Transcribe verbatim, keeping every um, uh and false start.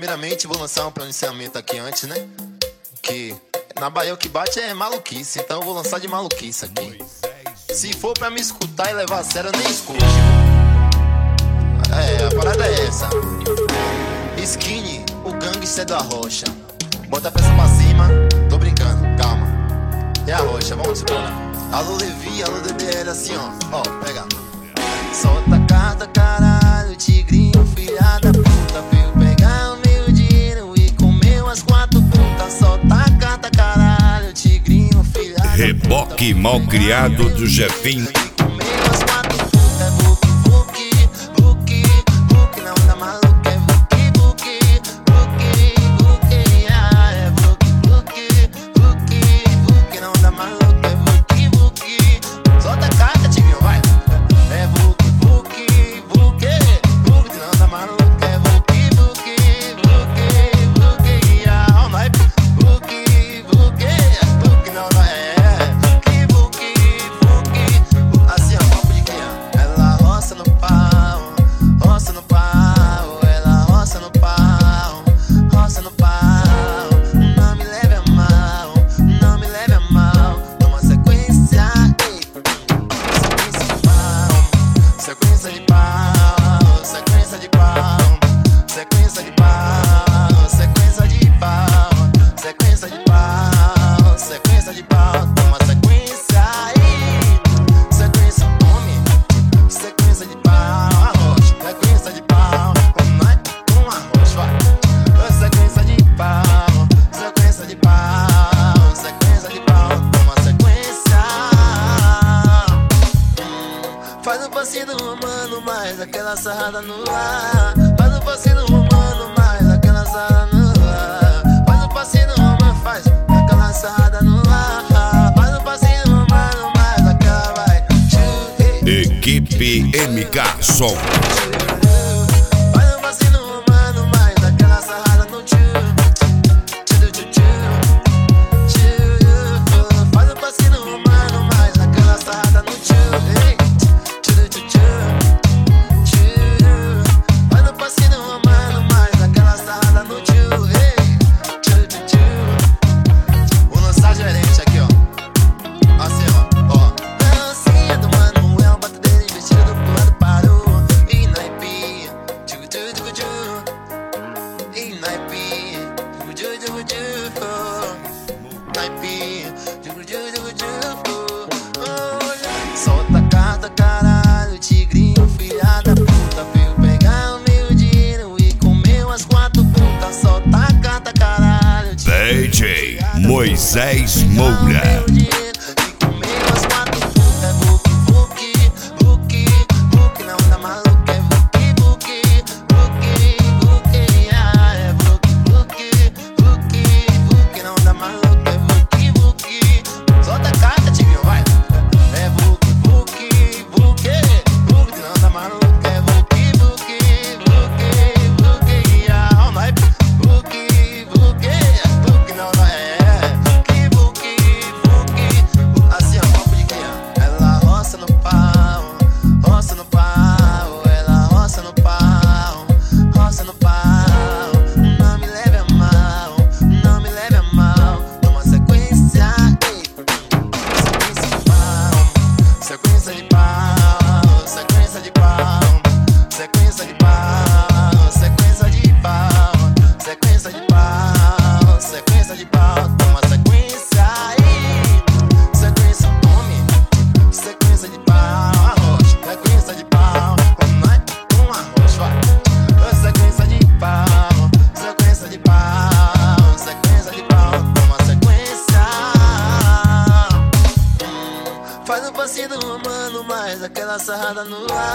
Primeiramente vou lançar um pronunciamento aqui antes, né? Que na Bahia o que bate é maluquice, então eu vou lançar de maluquice aqui. Se for pra me escutar e levar a sério, eu nem escuto. É, a parada é essa. Skinny, o gangster da rocha. Bota a peça pra cima, tô brincando, calma. É a rocha, vamos embora. Alô Levi, alô D D L, assim ó, ó, pega. Solta a carta, caralho, tigrinho, filha da puta. Veio pegar o meu dinheiro e comeu as quatro putas. Solta a carta, caralho, tigrinho, filha da puta. Reboque mal criado do Jefinho. Faz um passinho romano, mais aquela sarrada no ar. Faz um passinho romano, mais aquela sarrada no ar. Faz um passinho romano, faz aquela sarrada no ar. Faz um passinho romano, mais aquela vai. Equipe M K Som. Faz um passinho romano, mais aquela sarrada no tchu. Faz um passinho romano, mais aquela sarrada no tchu. Solta a carta, caralho, tigrinho, filha da puta. Veio pegar o meu dinheiro e comeu as quatro putas. Solta a carta, caralho, D J Moisés Moura. Sequência de pau, sequência de pau, sequência de pau, sequência de pau, sequência de pau, sequência de pau, toma sequência aí, sequência come, sequência de pau, arroz, sequência de pau, um arroz, vai, sequência de pau, sequência de pau, sequência de pau, toma sequência. Faz um passinho romano, mais aquela sarrada no ar.